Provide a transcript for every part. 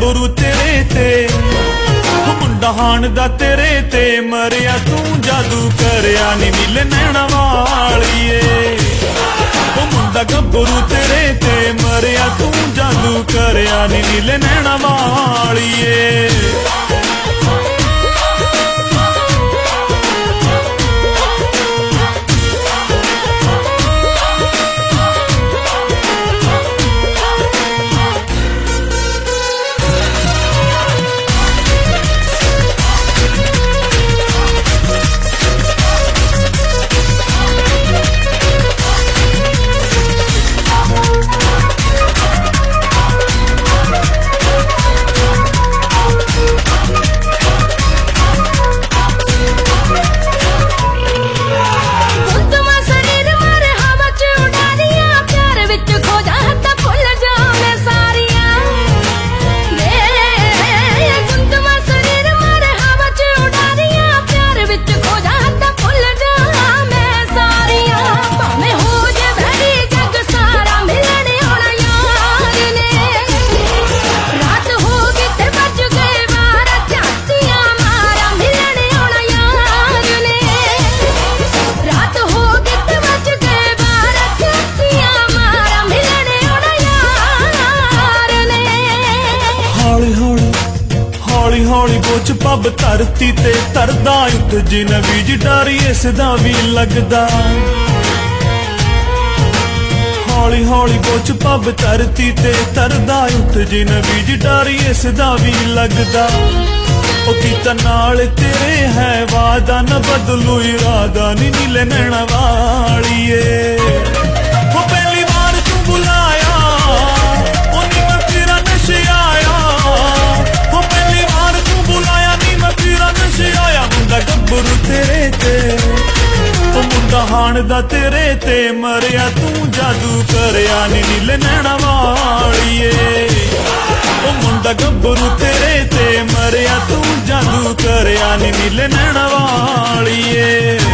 ਗੱਭਰੂ ਤੇਰੇ ਤੇ ਮੁੰਡਾ ਹਾਣ ਦਾ ਤੇਰੇ ਤੇ ਮਰਿਆ ਤੂੰ ਜਾਦੂ ਕਰਿਆ ਨੀ ਨੀਲੇ ਨੈਣਾ ਵਾਲੀਏ ਮੁੰਡਾ ਗੱਭਰੂ ਤੇਰੇ ਤੇ ਮਰਿਆ ਤੂੰ ਜਾਦੂ ਕਰਿਆ ਨੀ ਨੀਲੇ ਨੈਣਾ ਵਾਲੀਏ हौली बोझ पब धरती ते तरदा उठ जिन बीज डर इसदा भी लगदा हौली हौली बोझ पब धरती ते तरदा उठ जिन बीज डर इसदा भी लगदा ओ कीता नाल तेरे है वादा न बदलू इरादा नी नीले नैना वालीए ओ पहली बार तू बुलाया ओ नी मैं तेरा नशे आया मुंडा गब्बरू तेरे ते मुंडा हाण दा तेरे ते मरिया तू जादू करिया नी नीले नैना वालीए मुंडा गब्बरू तेरे ते मरिया तू जादू करिया नी नीले नैना वालीए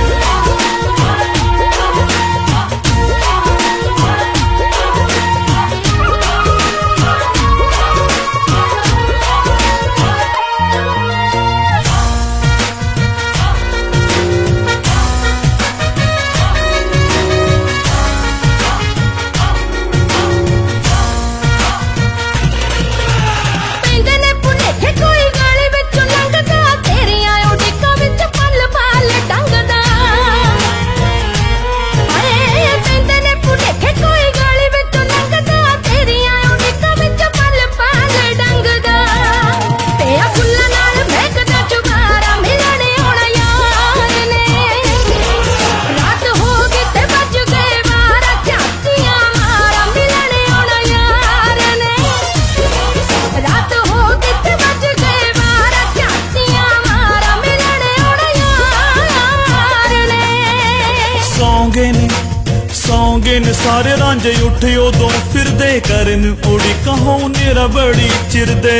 सौंगे ने सारे रांझे उठे उदों फिरदे करन उड़ी कहों नेरा बड़ी चिरदे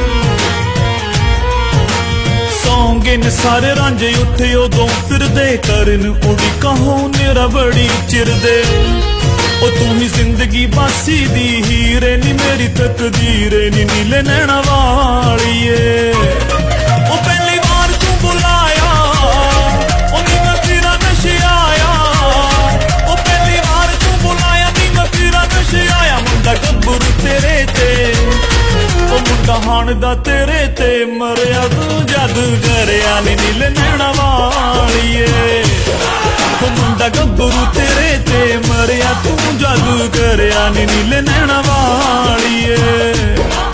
सौंगे ने सारे रांझे उठे उदों फिरदे करन उड़ी कहों नेरा बड़ी चिरदे ओ तू ही जिंदगी बासी दी हीरे नी मेरी तकदीर नी नीले नैना वालीए ओ पहली बार तू बुलाया ओ नी मैं तेरा नशे आया मुंडा गब्बरू तेरे ते मुंडा हाण दा तेरे ते मरिया तू जादू करिया नी नीले नैना वालीए मुंडा गब्बरू तेरे ते मरिया तू जादू करिया नी नीले नैना वालीए।